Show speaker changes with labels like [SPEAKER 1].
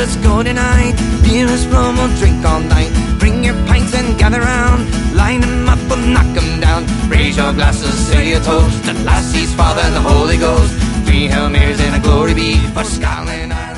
[SPEAKER 1] let's go tonight. Beer is rum, we'll drink all night. Bring your pints and gather round. Line 'em up, we'll knock 'em down. Raise your glasses, say your toast to Lassie's Father and the Holy Ghost. 3 Hail Marys and a glory be for Scotland.